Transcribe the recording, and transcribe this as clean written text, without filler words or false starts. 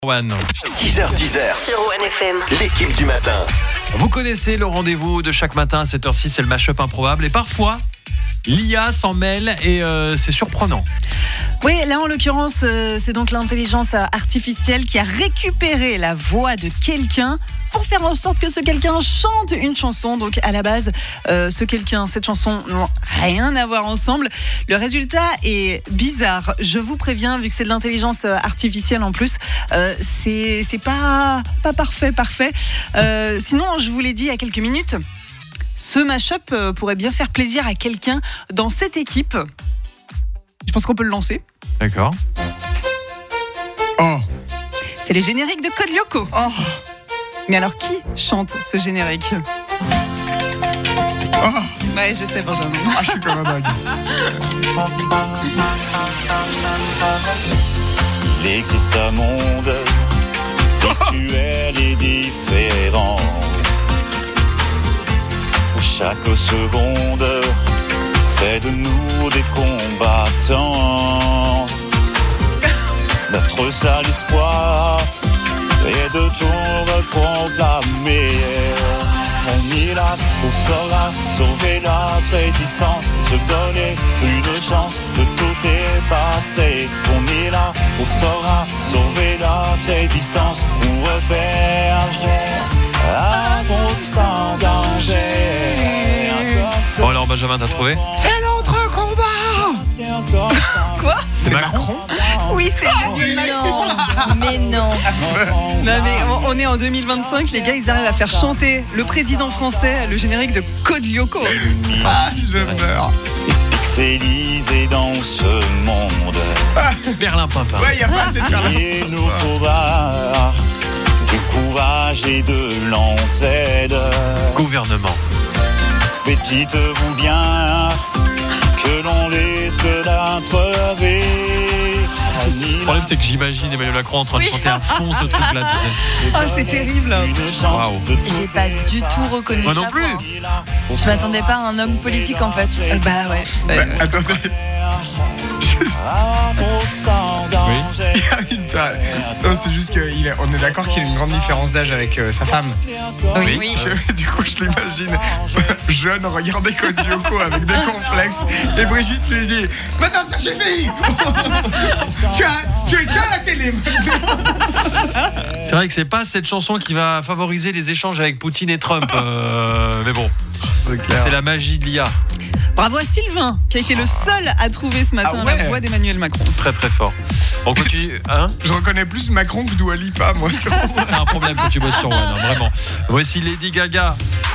One. 6h10 sur One FM. l'équipe du matin. Vous connaissez le rendez-vous de chaque matin à 7h06, c'est le mash-up improbable. Et parfois, l'IA s'en mêle et c'est surprenant. Oui, là en l'occurrence, c'est donc l'intelligence artificielle qui a récupéré la voix de quelqu'un pour faire en sorte que ce quelqu'un chante une chanson. Donc à la base, ce quelqu'un, cette chanson n'ont rien à voir ensemble. Le résultat est bizarre. Je vous préviens, vu que c'est de l'intelligence artificielle en plus, c'est pas parfait. Sinon, je vous l'ai dit il y a quelques minutes, ce mash-up pourrait bien faire plaisir à quelqu'un dans cette équipe. Je pense qu'on peut le lancer. D'accord. Oh. C'est les génériques de Code Lyoko. Oh. Mais alors, qui chante ce générique ? Oh. Ouais, je sais, Benjamin. Ah, je suis comme un dingue. Il existe un monde virtuel et différent, où chaque seconde fait de nous des combattants. Notre seul espoir est de tout reprogrammer. On est là, on saura sauver notre existence, se donner une chance de tout dépasser. On est là, on saura sauver notre existence, pour refaire un monde sans danger. Bon alors Benjamin, t'as trouvé ? C'est l'autre combat. Quoi ? C'est Macron ? Oui, c'est Emmanuel Macron. Mais non. Non, mais on est en 2025, les gars, ils arrivent à faire chanter le président français le générique de Code Lyoko. Ah, je meurs. Pixelisé dans ce monde. Berlin Pimpin. Ouais, y a pas assez de faire Il nous faudra du courage et de l'entête. Gouvernement. Mais dites-vous bien que l'on risque d'être Le problème c'est que j'imagine Emmanuel Macron en train de chanter à fond ce truc-là. Tu sais. Ah, c'est terrible. Waouh. J'ai pas du tout reconnu Moi sa non plus. voix, hein. Je m'attendais pas à un homme politique en fait. Bah ouais. Attendez. Juste. Oui. Il y a une période. Non, c'est juste qu'on est d'accord qu'il y a une grande différence d'âge avec sa femme. Oui. Du coup, je l'imagine jeune, regarder Code Lyoko avec des complexes. Et Brigitte lui dit: maintenant, ça suffit. Tu éteins la télé. C'est vrai que c'est pas cette chanson qui va favoriser les échanges avec Poutine et Trump. Mais bon, C'est clair. c'est la magie de l'IA. Bravo à Sylvain, qui a été le seul à trouver ce matin Ah ouais. la voix d'Emmanuel Macron. Très très fort. On continue. Hein ? Je reconnais plus Macron que Dua Lipa, moi. C'est un problème que tu bosses sur One, hein, vraiment. Voici Lady Gaga